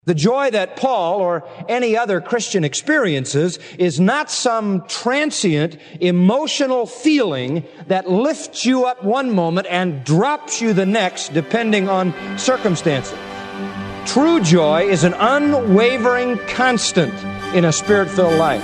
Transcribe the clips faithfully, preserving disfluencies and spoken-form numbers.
The joy that Paul or any other Christian experiences is not some transient emotional feeling that lifts you up one moment and drops you the next, depending on circumstances. True joy is an unwavering constant in a Spirit-filled life.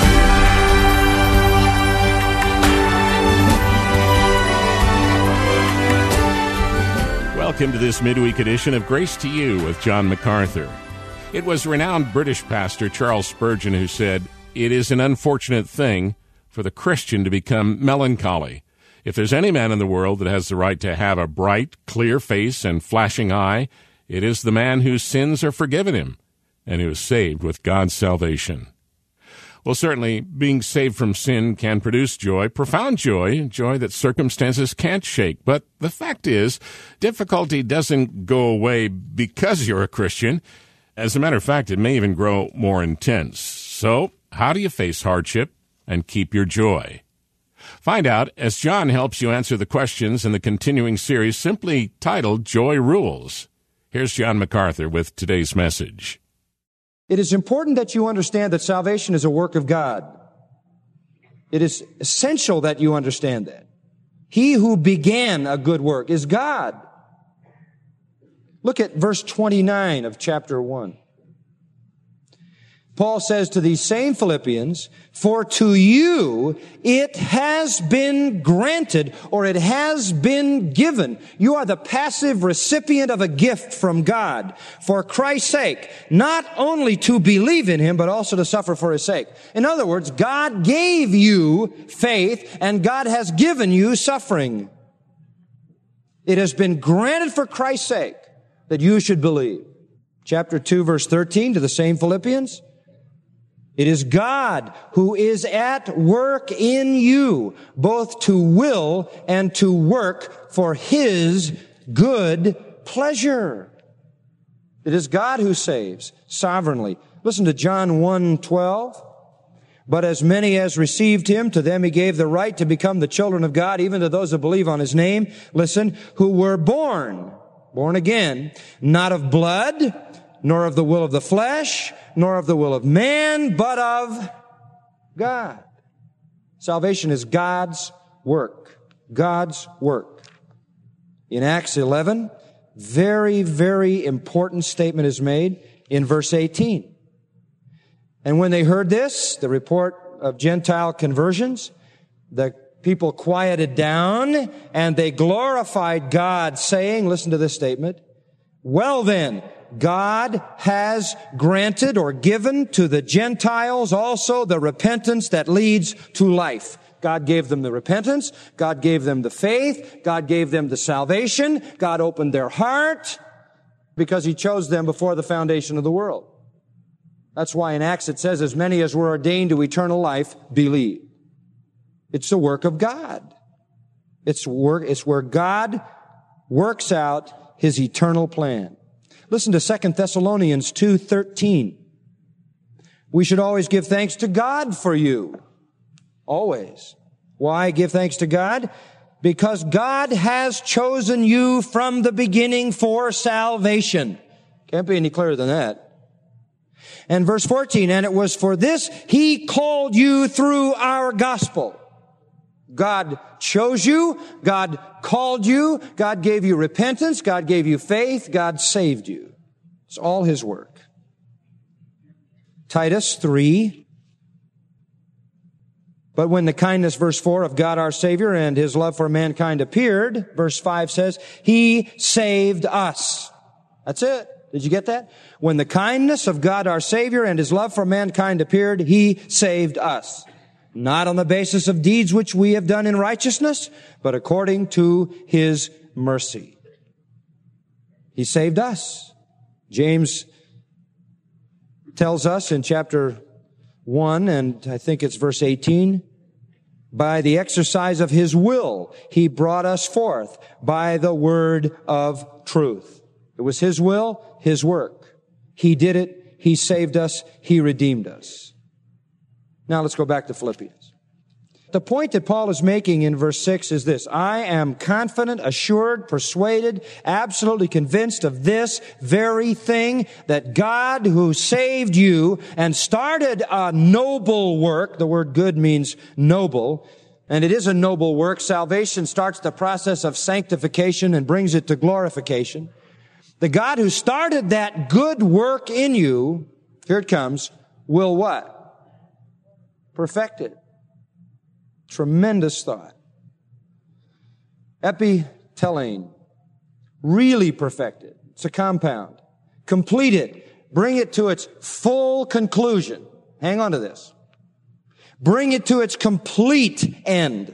Welcome to this midweek edition of Grace to You with John MacArthur. It was renowned British pastor Charles Spurgeon who said, "It is an unfortunate thing for the Christian to become melancholy. If there's any man in the world that has the right to have a bright, clear face and flashing eye, it is the man whose sins are forgiven him and who is saved with God's salvation." Well, certainly, being saved from sin can produce joy, profound joy, joy that circumstances can't shake. But the fact is, difficulty doesn't go away because you're a Christian. As a matter of fact, it may even grow more intense. So, how do you face hardship and keep your joy? Find out as John helps you answer the questions in the continuing series simply titled Joy Rules. Here's John MacArthur with today's message. It is important that you understand that salvation is a work of God. It is essential that you understand that. He who began a good work is God. Look at verse twenty-nine of chapter one. Paul says to these same Philippians, "For to you it has been granted," or it has been given. You are the passive recipient of a gift from God for Christ's sake, not only to believe in Him, but also to suffer for His sake. In other words, God gave you faith and God has given you suffering. It has been granted for Christ's sake that you should believe. Chapter two, verse thirteen to the same Philippians. It is God who is at work in you, both to will and to work for His good pleasure. It is God who saves sovereignly. Listen to John one twelve. "But as many as received Him, to them He gave the right to become the children of God, even to those who believe on His name," listen, "who were born, born again, not of blood, nor of the will of the flesh, nor of the will of man, but of God." Salvation is God's work. God's work. In Acts eleven, very, very important statement is made in verse eighteen. "And when they heard this, the report of Gentile conversions, the people quieted down, and they glorified God, saying," listen to this statement, "Well then, God has granted or given to the Gentiles also the repentance that leads to life." God gave them the repentance. God gave them the faith. God gave them the salvation. God opened their heart because He chose them before the foundation of the world. That's why in Acts it says, "As many as were ordained to eternal life believe." It's the work of God. It's work, it's where God works out His eternal plan. Listen to Second Thessalonians two thirteen. "We should always give thanks to God for you." Always. Why give thanks to God? "Because God has chosen you from the beginning for salvation." Can't be any clearer than that. And verse fourteen, "And it was for this He called you through our gospel." God chose you. God called you. God gave you repentance. God gave you faith. God saved you. It's all His work. Titus three. "But when the kindness," verse four, "of God our Savior and His love for mankind appeared," verse five says, "He saved us." That's it. Did you get that? When the kindness of God our Savior and His love for mankind appeared, He saved us. Not on the basis of deeds which we have done in righteousness, but according to His mercy. He saved us. James tells us in chapter one, and I think it's verse eighteen, "By the exercise of His will, He brought us forth by the word of truth." It was His will, His work. He did it. He saved us. He redeemed us. Now let's go back to Philippians. The point that Paul is making in verse six is this: I am confident, assured, persuaded, absolutely convinced of this very thing, that God who saved you and started a noble work — the word good means noble, and it is a noble work. Salvation starts the process of sanctification and brings it to glorification. The God who started that good work in you, here it comes, will what? Perfect it. Tremendous thought. Epitelein, really perfect it. It's a compound. Complete it. Bring it to its full conclusion. Hang on to this. Bring it to its complete end.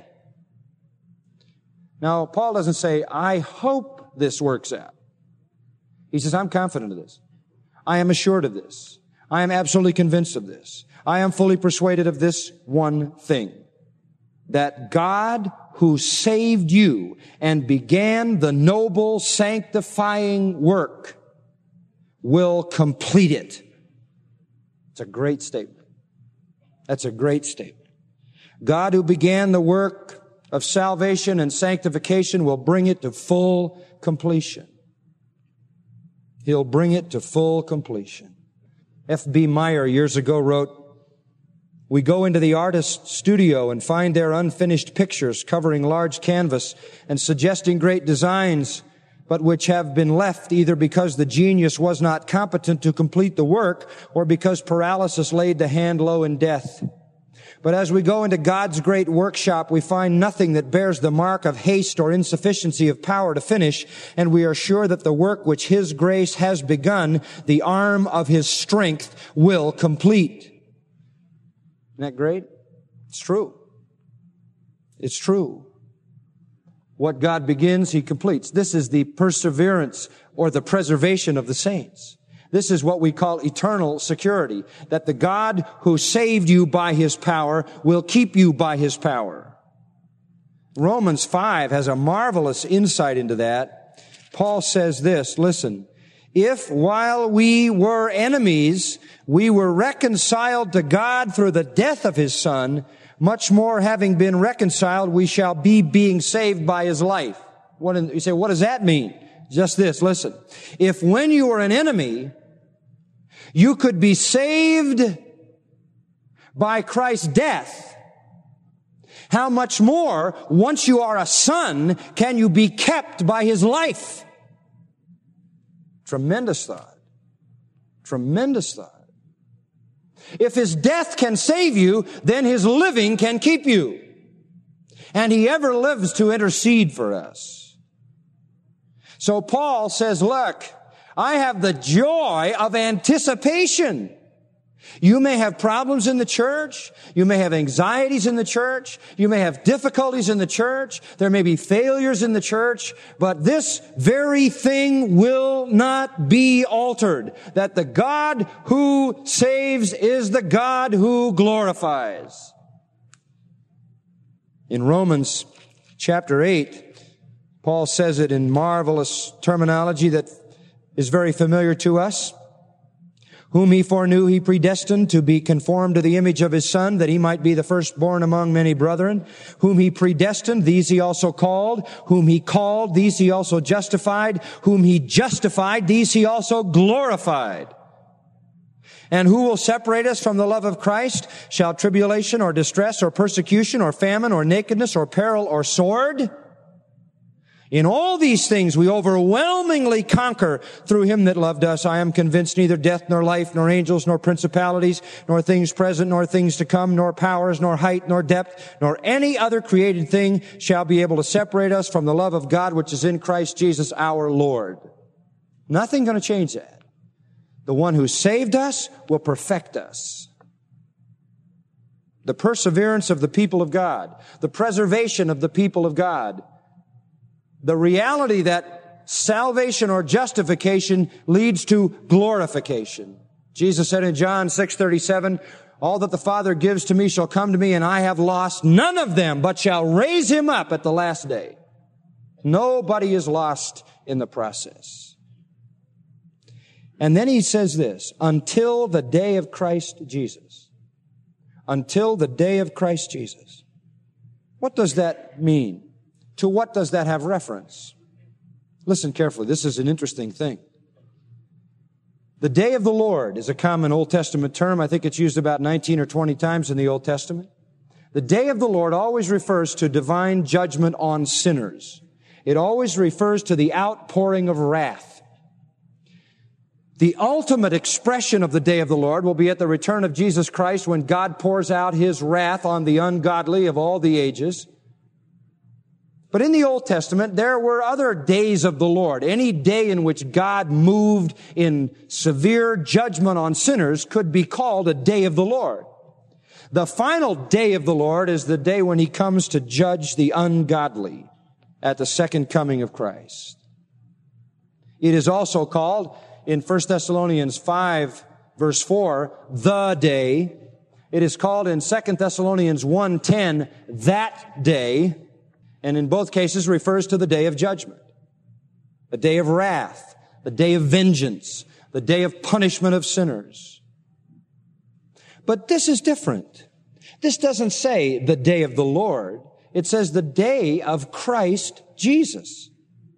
Now, Paul doesn't say, I hope this works out. He says, I'm confident of this. I am assured of this. I am absolutely convinced of this. I am fully persuaded of this one thing: that God who saved you and began the noble sanctifying work will complete it. It's a great statement. That's a great statement. God who began the work of salvation and sanctification will bring it to full completion. He'll bring it to full completion. F B Meyer years ago wrote, we go into the artist's studio and find there unfinished pictures covering large canvas and suggesting great designs, but which have been left either because the genius was not competent to complete the work or because paralysis laid the hand low in death. But as we go into God's great workshop, we find nothing that bears the mark of haste or insufficiency of power to finish, and we are sure that the work which His grace has begun, the arm of His strength will complete. Isn't that great? It's true. It's true. What God begins, He completes. This is the perseverance or the preservation of the saints. This is what we call eternal security, that the God who saved you by His power will keep you by His power. Romans five has a marvelous insight into that. Paul says this, listen, if while we were enemies, we were reconciled to God through the death of His Son, much more having been reconciled, we shall be being saved by His life. What in, you say, what does that mean? Just this, listen. If when you were an enemy, you could be saved by Christ's death, how much more, once you are a son, can you be kept by His life? Tremendous thought. Tremendous thought. If His death can save you, then His living can keep you. And He ever lives to intercede for us. So Paul says, look, I have the joy of anticipation. You may have problems in the church. You may have anxieties in the church. You may have difficulties in the church. There may be failures in the church. But this very thing will not be altered. That the God who saves is the God who glorifies. In Romans chapter eight, Paul says it in marvelous terminology that is very familiar to us. Whom He foreknew, He predestined to be conformed to the image of His Son, that He might be the firstborn among many brethren. Whom He predestined, these He also called. Whom He called, these He also justified. Whom He justified, these He also glorified. And who will separate us from the love of Christ? Shall tribulation or distress or persecution or famine or nakedness or peril or sword? In all these things we overwhelmingly conquer through Him that loved us. I am convinced neither death nor life nor angels nor principalities nor things present nor things to come nor powers nor height nor depth nor any other created thing shall be able to separate us from the love of God which is in Christ Jesus our Lord. Nothing going to change that. The one who saved us will perfect us. The perseverance of the people of God, the preservation of the people of God, the reality that salvation or justification leads to glorification. Jesus said in John six thirty-seven, all that the Father gives to me shall come to me, and I have lost none of them, but shall raise him up at the last day. Nobody is lost in the process. And then he says this, until the day of Christ Jesus. Until the day of Christ Jesus. What does that mean? To what does that have reference? Listen carefully. This is an interesting thing. The day of the Lord is a common Old Testament term. I think it's used about nineteen or twenty times in the Old Testament. The day of the Lord always refers to divine judgment on sinners. It always refers to the outpouring of wrath. The ultimate expression of the day of the Lord will be at the return of Jesus Christ, when God pours out His wrath on the ungodly of all the ages. But in the Old Testament, there were other days of the Lord. Any day in which God moved in severe judgment on sinners could be called a day of the Lord. The final day of the Lord is the day when He comes to judge the ungodly at the second coming of Christ. It is also called, in First Thessalonians five, verse four, the day. It is called in Second Thessalonians one ten, that day. And in both cases refers to the day of judgment, the day of wrath, the day of vengeance, the day of punishment of sinners. But this is different. This doesn't say the day of the Lord. It says the day of Christ Jesus.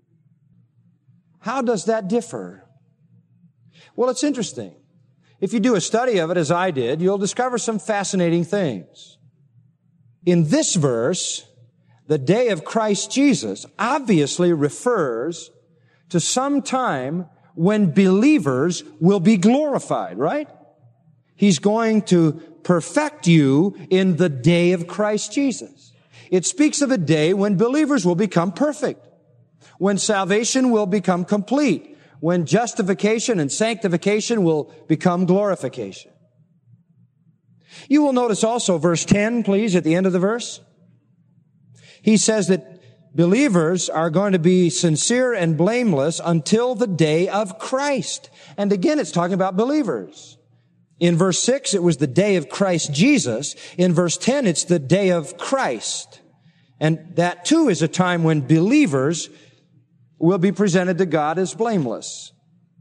How does that differ? Well, it's interesting. If you do a study of it, as I did, you'll discover some fascinating things. In this verse, the day of Christ Jesus obviously refers to some time when believers will be glorified, right? He's going to perfect you in the day of Christ Jesus. It speaks of a day when believers will become perfect, when salvation will become complete, when justification and sanctification will become glorification. You will notice also verse ten, please, at the end of the verse. He says that believers are going to be sincere and blameless until the day of Christ. And again, it's talking about believers. In verse six, it was the day of Christ Jesus. In verse ten, it's the day of Christ. And that too is a time when believers will be presented to God as blameless.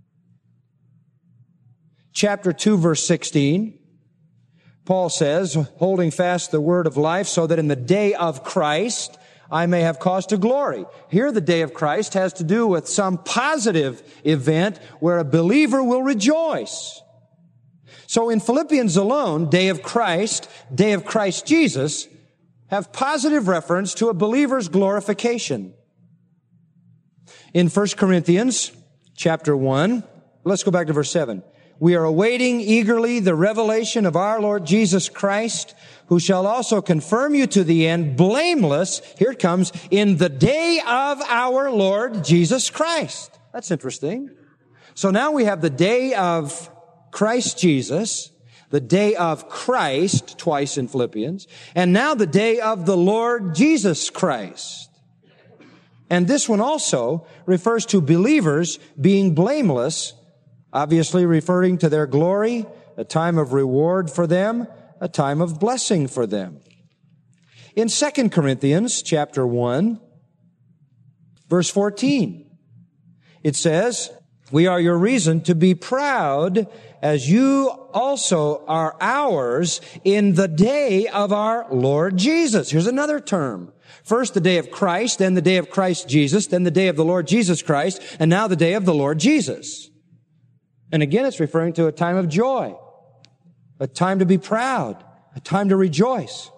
Chapter two, verse sixteen, Paul says, holding fast the word of life, so that in the day of Christ I may have cause to glory. Here the day of Christ has to do with some positive event where a believer will rejoice. So in Philippians alone, day of Christ, day of Christ Jesus, have positive reference to a believer's glorification. In First Corinthians chapter one, let's go back to verse seven. We are awaiting eagerly the revelation of our Lord Jesus Christ, who shall also confirm you to the end, blameless, here it comes, in the day of our Lord Jesus Christ. That's interesting. So now we have the day of Christ Jesus, the day of Christ, twice in Philippians, and now the day of the Lord Jesus Christ. And this one also refers to believers being blameless, obviously referring to their glory, a time of reward for them, a time of blessing for them. In Second Corinthians chapter one, verse fourteen, it says, we are your reason to be proud, as you also are ours in the day of our Lord Jesus. Here's another term. First the day of Christ, then the day of Christ Jesus, then the day of the Lord Jesus Christ, and now the day of the Lord Jesus. And again, it's referring to a time of joy, a time to be proud, a time to rejoice.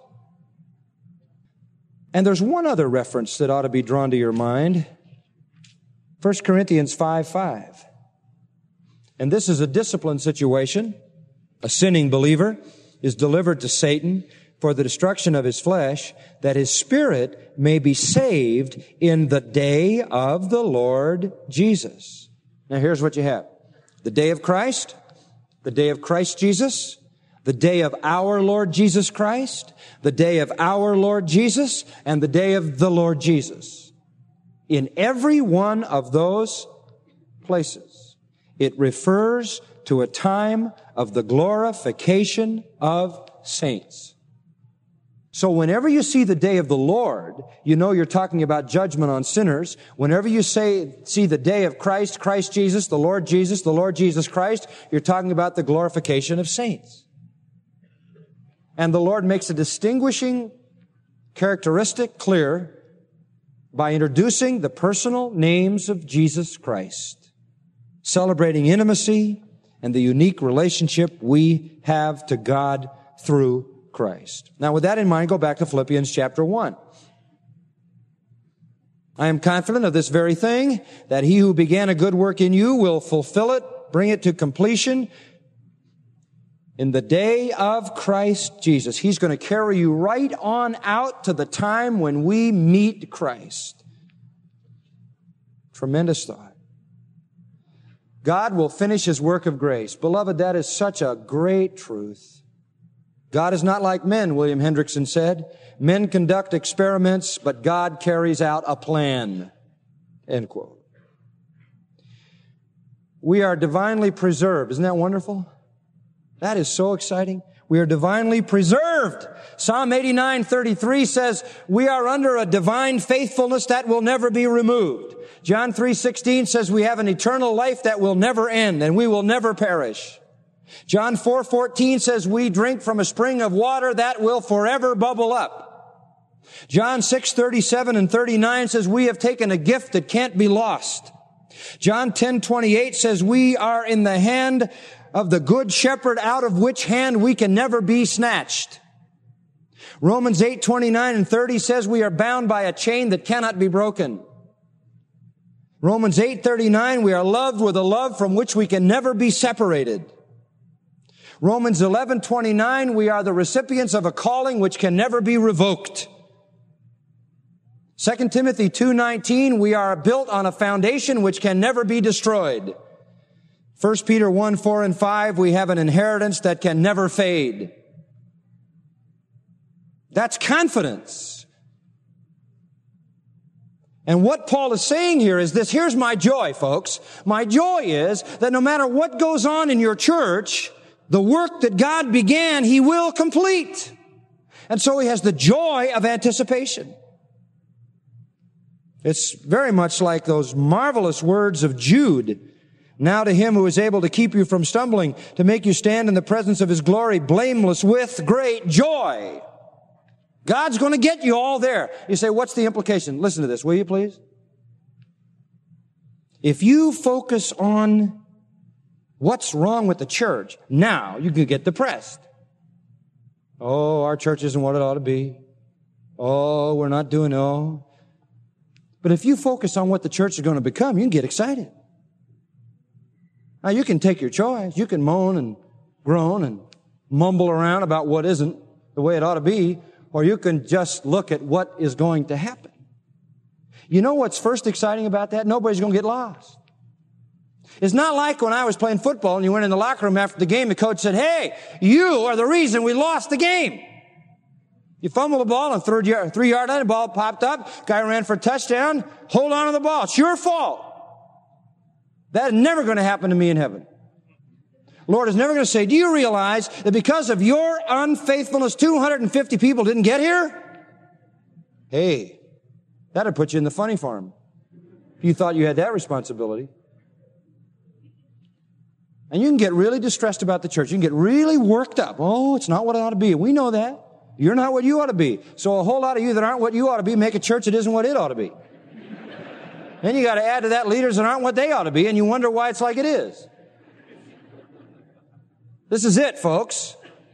And there's one other reference that ought to be drawn to your mind. First Corinthians five five. And this is a discipline situation. A sinning believer is delivered to Satan for the destruction of his flesh, that his spirit may be saved in the day of the Lord Jesus. Now here's what you have. The day of Christ, the day of Christ Jesus, the day of our Lord Jesus Christ, the day of our Lord Jesus, and the day of the Lord Jesus. In every one of those places, it refers to a time of the glorification of saints. So whenever you see the day of the Lord, you know you're talking about judgment on sinners. Whenever you say, see the day of Christ, Christ Jesus, the Lord Jesus, the Lord Jesus Christ, you're talking about the glorification of saints. And the Lord makes a distinguishing characteristic clear by introducing the personal names of Jesus Christ, celebrating intimacy and the unique relationship we have to God through Christ. Now, with that in mind, go back to Philippians chapter one. I am confident of this very thing, that he who began a good work in you will fulfill it, bring it to completion in the day of Christ Jesus. He's going to carry you right on out to the time when we meet Christ. Tremendous thought. God will finish His work of grace. Beloved, that is such a great truth. God is not like men, William Hendrickson said. Men conduct experiments, but God carries out a plan. End quote. We are divinely preserved. Isn't that wonderful? That is so exciting. We are divinely preserved. Psalm eighty-nine thirty-three says, we are under a divine faithfulness that will never be removed. John three sixteen says we have an eternal life that will never end and we will never perish. John four fourteen says we drink from a spring of water that will forever bubble up. John six thirty-seven and thirty-nine says we have taken a gift that can't be lost. John ten twenty-eight says we are in the hand of the good shepherd, out of which hand we can never be snatched. Romans eight twenty-nine and thirty says we are bound by a chain that cannot be broken. Romans eight thirty-nine, we are loved with a love from which we can never be separated. Romans eleven twenty-nine, we are the recipients of a calling which can never be revoked. Second Timothy two nineteen, we are built on a foundation which can never be destroyed. First Peter one four and five, we have an inheritance that can never fade. That's confidence. And what Paul is saying here is this. Here's my joy, folks. My joy is that no matter what goes on in your church, the work that God began, He will complete. And so he has the joy of anticipation. It's very much like those marvelous words of Jude. Now to Him who is able to keep you from stumbling, to make you stand in the presence of His glory, blameless with great joy. God's going to get you all there. You say, what's the implication? Listen to this, will you please? If you focus on what's wrong with the church, now you can get depressed. Oh, our church isn't what it ought to be. Oh, we're not doing, oh. But if you focus on what the church is going to become, you can get excited. Now, you can take your choice. You can moan and groan and mumble around about what isn't the way it ought to be, or you can just look at what is going to happen. You know what's first exciting about that? Nobody's going to get lost. It's not like when I was playing football and you went in the locker room after the game, the coach said, hey, you are the reason we lost the game. You fumbled the ball on third yard, three yard line, the ball popped up, guy ran for a touchdown, hold on to the ball. It's your fault. That is never going to happen to me in heaven. Lord is never going to say, do you realize that because of your unfaithfulness, two hundred fifty people didn't get here? Hey, that'd put you in the funny farm. If you thought you had that responsibility. And you can get really distressed about the church. You can get really worked up. Oh, it's not what it ought to be. We know that. You're not what you ought to be. So a whole lot of you that aren't what you ought to be make a church that isn't what it ought to be. Then you got to add to that leaders that aren't what they ought to be, and you wonder why it's like it is. This is it, folks.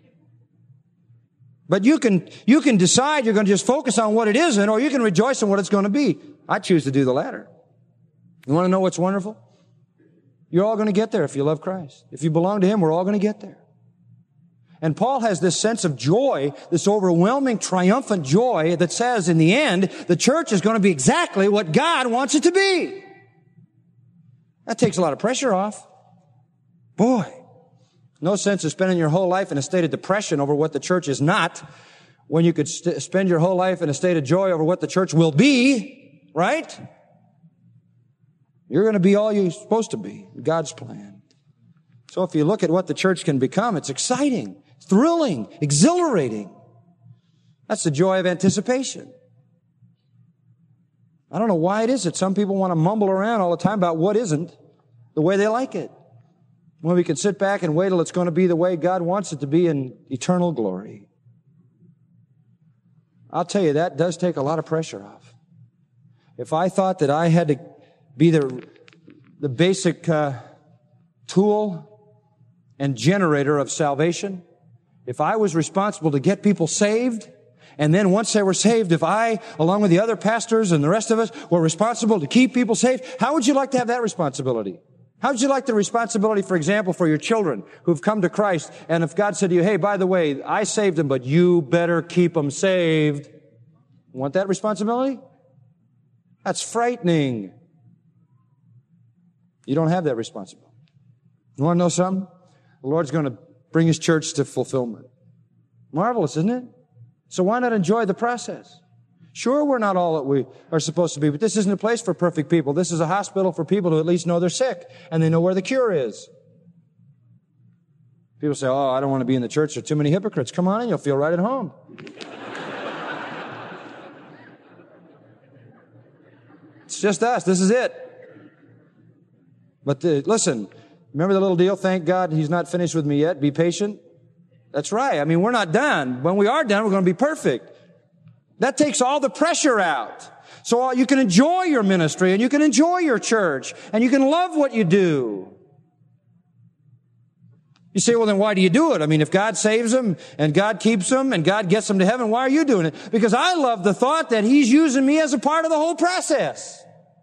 But you can, you can decide you're going to just focus on what it isn't, or you can rejoice in what it's going to be. I choose to do the latter. You want to know what's wonderful? You're all going to get there if you love Christ. If you belong to Him, we're all going to get there. And Paul has this sense of joy, this overwhelming, triumphant joy that says, in the end, the church is going to be exactly what God wants it to be. That takes a lot of pressure off. Boy, no sense of spending your whole life in a state of depression over what the church is not, when you could st- spend your whole life in a state of joy over what the church will be, right? You're going to be all you're supposed to be, God's plan. So if you look at what the church can become, it's exciting, thrilling, exhilarating. That's the joy of anticipation. I don't know why it is that some people want to mumble around all the time about what isn't the way they like it, when we can sit back and wait till it's going to be the way God wants it to be in eternal glory. I'll tell you, that does take a lot of pressure off. If I thought that I had to be the, the basic uh, tool and generator of salvation, if I was responsible to get people saved, and then once they were saved, if I, along with the other pastors and the rest of us, were responsible to keep people saved, how would you like to have that responsibility? How would you like the responsibility, for example, for your children who've come to Christ, and if God said to you, hey, by the way, I saved them, but you better keep them saved. Want that responsibility? That's frightening. You don't have that responsibility. You want to know something? The Lord's going to bring His church to fulfillment. Marvelous, isn't it? So why not enjoy the process? Sure, we're not all that we are supposed to be, but this isn't a place for perfect people. This is a hospital for people who at least know they're sick, and they know where the cure is. People say, oh, I don't want to be in the church. There are too many hypocrites. Come on in, you'll feel right at home. It's just us. This is it. But the, listen, remember the little deal? Thank God He's not finished with me yet. Be patient. That's right. I mean, we're not done. When we are done, we're going to be perfect. That takes all the pressure out. So you can enjoy your ministry, and you can enjoy your church, and you can love what you do. You say, well, then why do you do it? I mean, if God saves them, and God keeps them, and God gets them to heaven, why are you doing it? Because I love the thought that He's using me as a part of the whole process.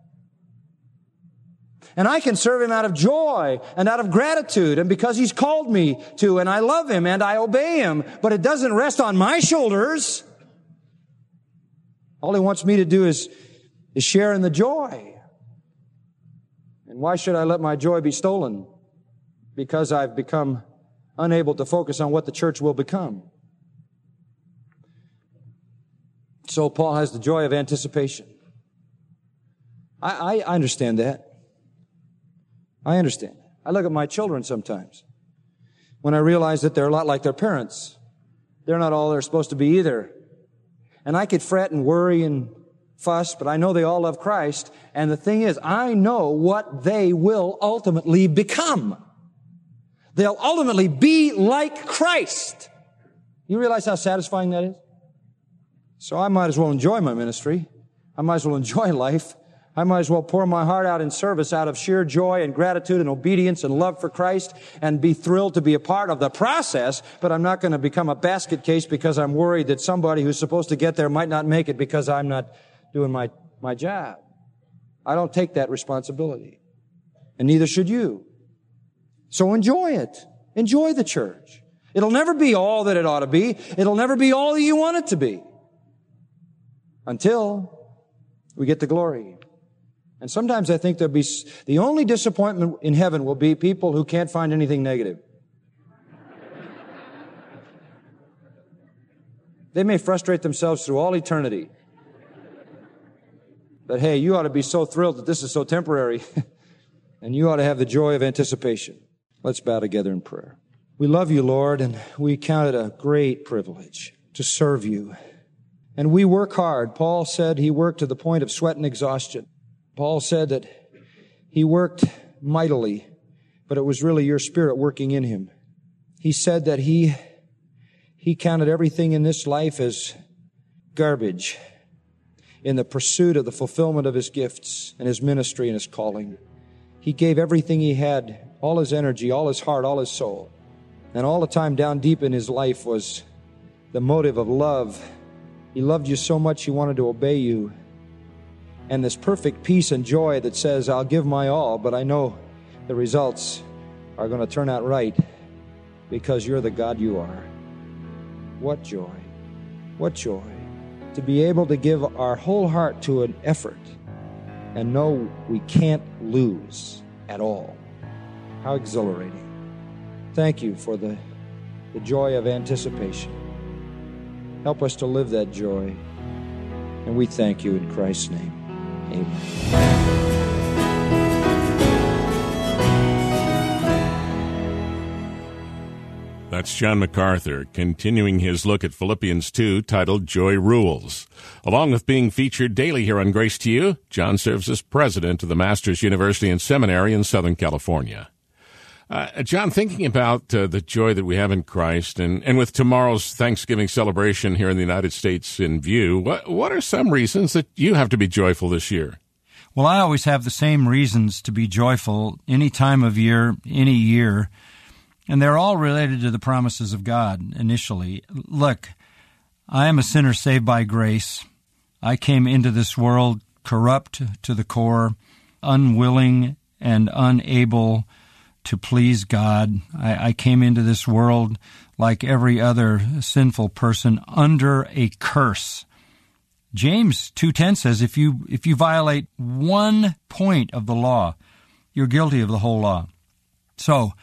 And I can serve Him out of joy and out of gratitude, and because He's called me to, and I love Him and I obey Him, but it doesn't rest on my shoulders. All He wants me to do is, is share in the joy. And why should I let my joy be stolen? Because I've become unable to focus on what the church will become. So Paul has the joy of anticipation. I, I understand that. I understand. I look at my children sometimes when I realize that they're a lot like their parents. They're not all they're supposed to be either. And I could fret and worry and fuss, but I know they all love Christ. And the thing is, I know what they will ultimately become. They'll ultimately be like Christ. You realize how satisfying that is? So I might as well enjoy my ministry. I might as well enjoy life. I might as well pour my heart out in service out of sheer joy and gratitude and obedience and love for Christ and be thrilled to be a part of the process, but I'm not going to become a basket case because I'm worried that somebody who's supposed to get there might not make it because I'm not doing my, my job. I don't take that responsibility. And neither should you. So enjoy it. Enjoy the church. It'll never be all that it ought to be. It'll never be all that you want it to be. Until we get the glory. And sometimes I think there'll be, the only disappointment in heaven will be people who can't find anything negative. They may frustrate themselves through all eternity. But hey, you ought to be so thrilled that this is so temporary. And you ought to have the joy of anticipation. Let's bow together in prayer. We love you, Lord, and we count it a great privilege to serve you. And we work hard. Paul said he worked to the point of sweat and exhaustion. Paul said that he worked mightily, but it was really your Spirit working in him. He said that he, he counted everything in this life as garbage in the pursuit of the fulfillment of his gifts and his ministry and his calling. He gave everything he had, all his energy, all his heart, all his soul. And all the time down deep in his life was the motive of love. He loved you so much he wanted to obey you. And this perfect peace and joy that says, I'll give my all, but I know the results are going to turn out right because you're the God you are. What joy. What joy. To be able to give our whole heart to an effort and know we can't lose at all. How exhilarating. Thank you for the, the joy of anticipation. Help us to live that joy. And we thank you in Christ's name. Amen. That's John MacArthur, continuing his look at Philippians two, titled Joy Rules. Along with being featured daily here on Grace to You, John serves as president of the Masters University and Seminary in Southern California. Uh, John, thinking about uh, the joy that we have in Christ, and, and with tomorrow's Thanksgiving celebration here in the United States in view, what, what are some reasons that you have to be joyful this year? Well, I always have the same reasons to be joyful any time of year, any year, and they're all related to the promises of God initially. Look, I am a sinner saved by grace. I came into this world corrupt to the core, unwilling and unable to please God. I, I came into this world like every other sinful person under a curse. James two ten says if you if you violate one point of the law, you're guilty of the whole law. So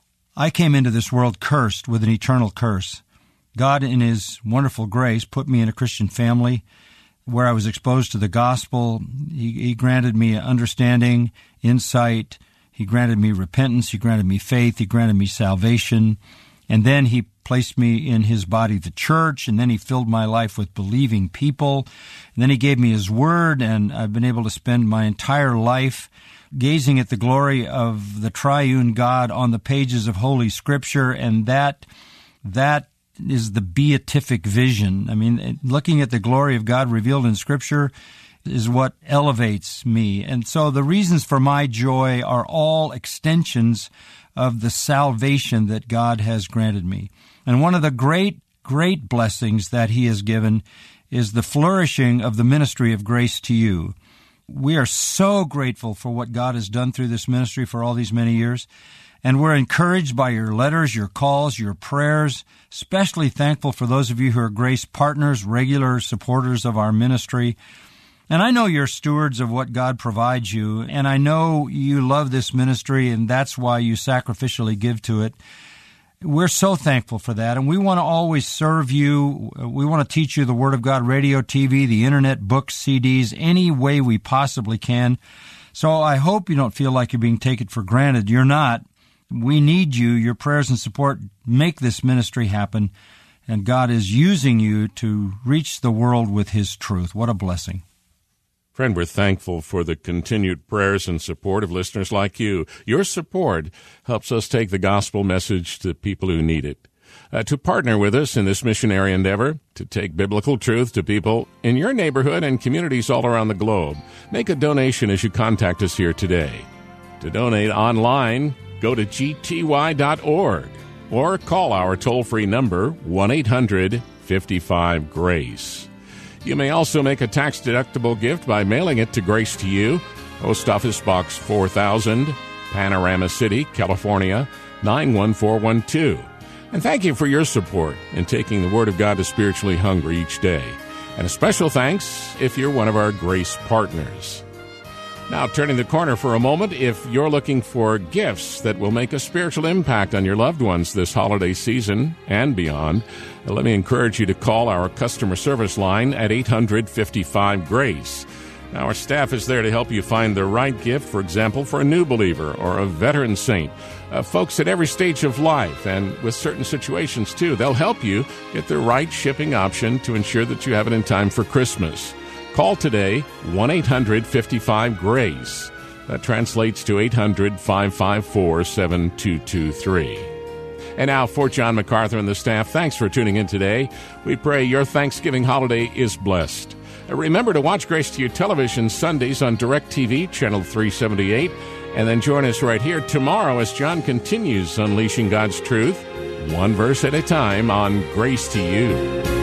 I came into this world cursed with an eternal curse. God, in His wonderful grace, put me in a Christian family where I was exposed to the gospel. He, he granted me understanding, insight. He granted me repentance. He granted me faith. He granted me salvation. And then He placed me in His body, the church, and then He filled my life with believing people. And then He gave me His word, and I've been able to spend my entire life gazing at the glory of the triune God on the pages of Holy Scripture, and that that is the beatific vision. I mean, looking at the glory of God revealed in Scripture is what elevates me. And so the reasons for my joy are all extensions of the salvation that God has granted me. And one of the great, great blessings that He has given is the flourishing of the ministry of Grace to You. We are so grateful for what God has done through this ministry for all these many years. And we're encouraged by your letters, your calls, your prayers, especially thankful for those of you who are Grace partners, regular supporters of our ministry. And I know you're stewards of what God provides you, and I know you love this ministry, and that's why you sacrificially give to it. We're so thankful for that, and we want to always serve you. We want to teach you the Word of God, radio, T V, the Internet, books, C Ds, any way we possibly can. So I hope you don't feel like you're being taken for granted. You're not. We need you. Your prayers and support make this ministry happen, and God is using you to reach the world with His truth. What a blessing. Friend, we're thankful for the continued prayers and support of listeners like you. Your support helps us take the gospel message to people who need it. Uh, to partner with us in this missionary endeavor, to take biblical truth to people in your neighborhood and communities all around the globe, make a donation as you contact us here today. To donate online, go to g t y dot org or call our toll-free number, one eight hundred fifty-five grace. You may also make a tax-deductible gift by mailing it to Grace to You, Post Office Box four thousand, Panorama City, California, nine one four one two. And thank you for your support in taking the Word of God to spiritually hungry each day. And a special thanks if you're one of our Grace partners. Now, turning the corner for a moment, if you're looking for gifts that will make a spiritual impact on your loved ones this holiday season and beyond, let me encourage you to call our customer service line at eight hundred fifty-five grace. Now, our staff is there to help you find the right gift, for example, for a new believer or a veteran saint. Uh, folks at every stage of life and with certain situations, too. They'll help you get the right shipping option to ensure that you have it in time for Christmas. Call today, one eight hundred fifty-five grace. That translates to eight hundred five five four seven two two three. And now, for John MacArthur and the staff, thanks for tuning in today. We pray your Thanksgiving holiday is blessed. Remember to watch Grace to You television Sundays on DirecTV, channel three seventy-eight, and then join us right here tomorrow as John continues unleashing God's truth, one verse at a time, on Grace to You.